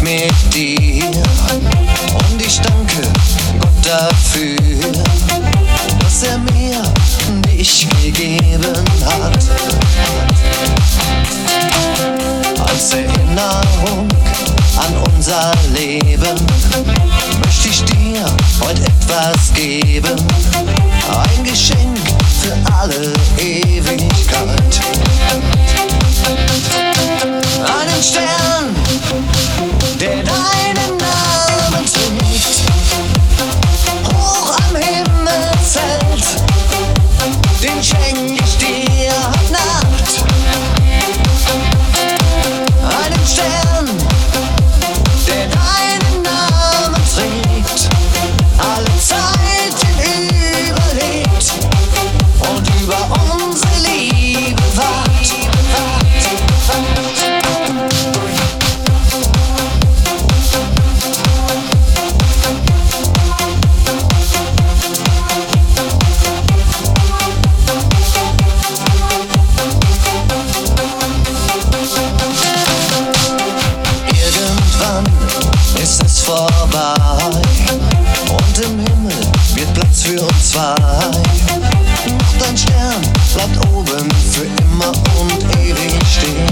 mit dir. Und ich danke Gott dafür, dass er mir dich gegeben hat. Als Erinnerung an unser Leben möchte ich dir heute etwas geben. Ein Geschenk für alle Ewigkeit. Einen Stern, der deinen Namen trägt, hoch am Himmelszelt, den schenk ich dir heute Nacht. Einen Stern, der deinen Namen trägt, alle Zeiten überlebt und über unsere Liebe wacht. Irgendwann ist es vorbei und im Himmel wird Platz für uns zwei. Doch dein Stern bleibt oben für immer und ewig stehen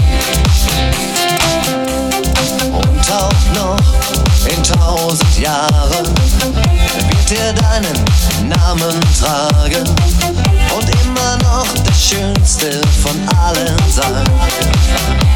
und auch noch in 1000 Jahren wird er deinen Namen tragen und immer noch der schönste von allen sein.